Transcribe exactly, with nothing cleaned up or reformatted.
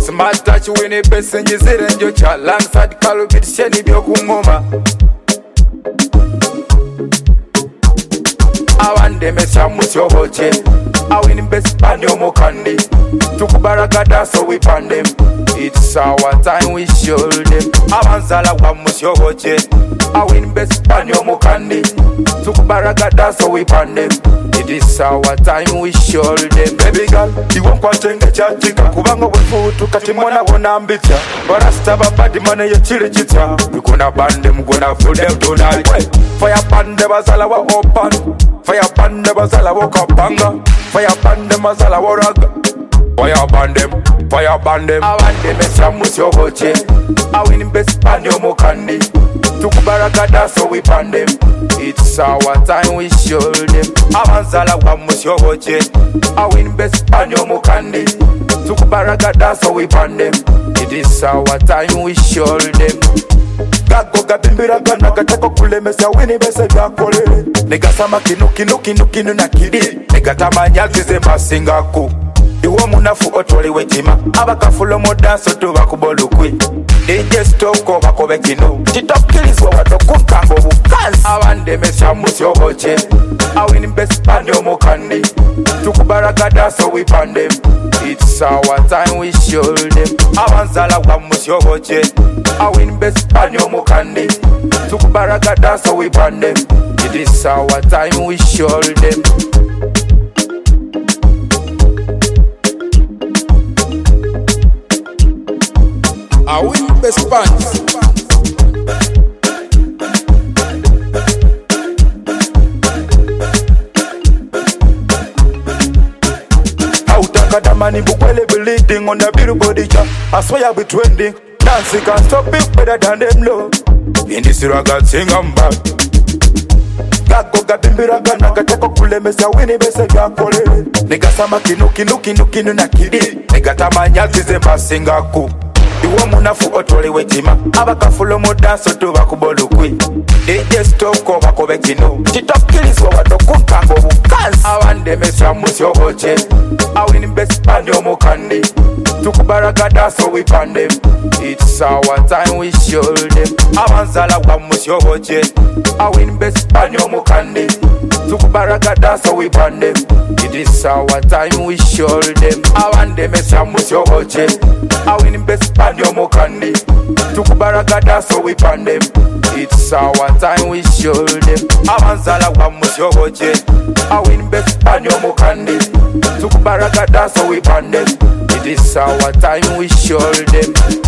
Smart touch when it best and you sit and you chat alongside Calvin Shenny Biokumoma. I want them as some with your watch. I win best pan your mokandi. Tukubaragada so we pan them. It's our time we show them. I want Zala one with your watch. I win best pan your mokandi. Tukubaragada so we pan them. It is our time we show them. Baby girl, you won't want to get your chicken. Kubanga with food to cut him on a one ambition. But I stab a body money, you chill it. We're gonna ban them, gonna fool them tonight. Fire pan the bazala open. Fire pan the bazala wakapanga. Fire pan the mazala waraga. Fire ban them, fire ban them. I want them as some with your watch. I win best pan your mokandi. Tukubaragada so we pan them. It's our time we show them. I want Zala one with your watch. I win best pan your mokandi. Tukubaragada so we pan them. It is our time we show them. Gago gabimbira gana gatako kulemesa wini bese gakole. Nega sama kinu kinu kinu kinu na kidi. Nega tamanya tize masingaku. Iwo munafu otoli wechima. Abakafulo modanso tu bakubolukwi. D J stoko bakobe kinu. Titop kills wa wato kukango bukansi. Awande mesha musi oboche. Awini best pan yo mokandi. Tukubaragada so we pan them. It's our time we show them. Awanzala wa musi oboche. Awini best pan yo mokandi. Tukubaragada so we pan them. It is our time we show them. I win best pants. Kadamani bukwele bleeding on the billboard. I swear I'll be trending. Dancing can't stop it better than them low. In this raga sing I'm back. Gago gabimbira gana gatako kulemesa wini bese gakole. Nega sama kinu kinu kinu kinu na kidi. Nega tamanya tize masingaku. Iwo munafu otoli wechima. Abakafulo modanso tu bakubolukwi. D J stoko bakobe kinu. Titop kills wa wato kukango bukansi. Awande mesha musi oboche. I win best pan your mokandi. Tukubaragada so we pan them. It's our time we show them. Awanzala wa musi oboche. I win best pan your mokandi. Tukubaragada so we pan them. It is our time we show them. Awande mesha musi oboche. I win best pan your mokandi. Tukubaragada so we pan them. It's our time we show them. Awanzala wa musi oboche. I win best pan your mokandi. Tukubaragada so we pan them. It is our time we show them.